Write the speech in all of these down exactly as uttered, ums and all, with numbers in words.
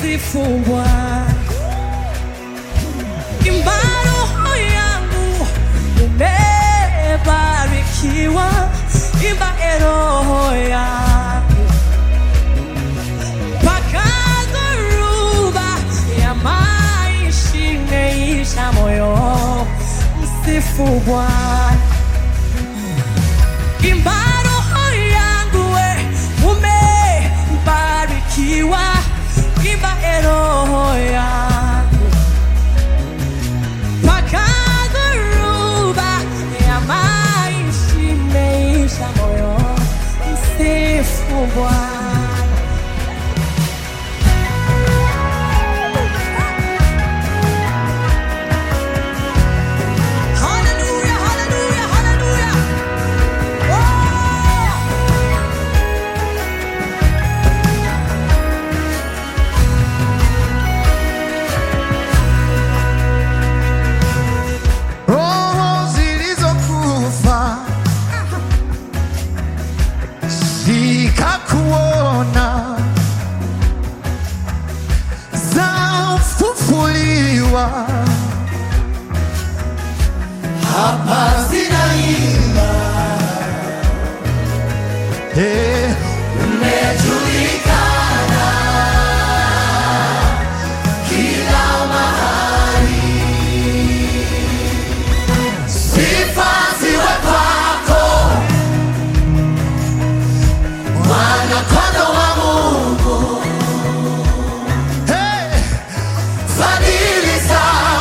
msifu Bwana. Imba roho yangu umebarikiwa, imba roho yangu mpaka dhoruba ya maisha imeisha, moyo msifu Bwana. Imba roho yangu we umebarikiwa, imba roho yangu mpaka dhoruba ya maisha imeisha, moyo msifu Bwana. Kuona zafufuliwa hapa zinaimba, hey. Umejulikana kila mahali, sifa ziwe kwako Mwana-Kondoo wa Mungu. Hey! Fadhili zako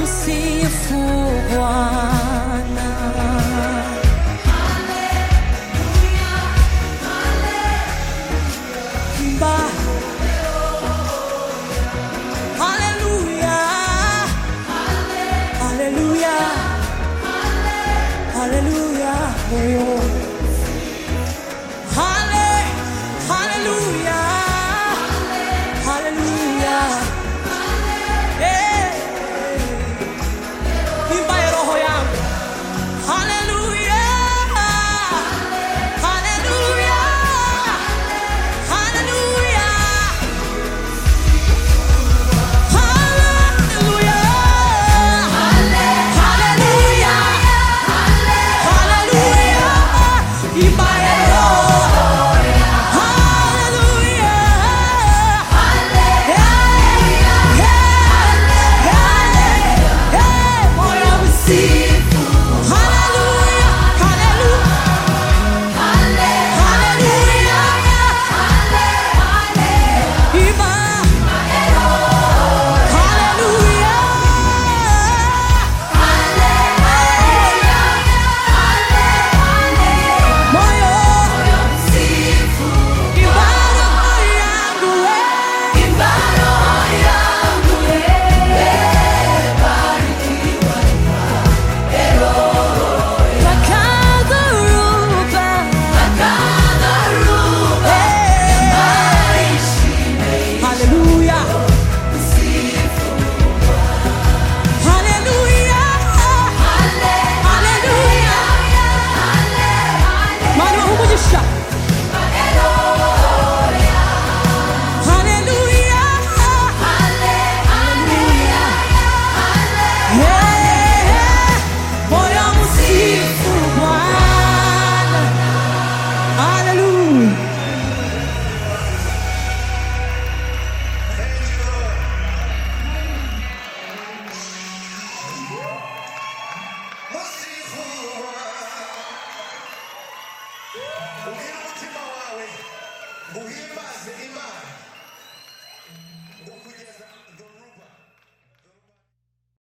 msifu Bwana. Imba haleluya, haleluya, haleluya, moyo hale, haleluya, haleluya, eh, imba ya roho yangu haleluya, haleluya, haleluya, haleluya, haleluya, haleluya, imba ya roho haleluya, moyo msifu haleluya, haleluya, haleluya, imba haleluya, moyo msifu, imba roho yangu we, imba roho yangu we, Takadhuruba, takadhuruba, haleluya, haleluya, haleluya, Mana umugisha, haleluya, haleluya, moyo msifu Bwana, haleluya. Ubwira umutima wawe uhimbaze Imana.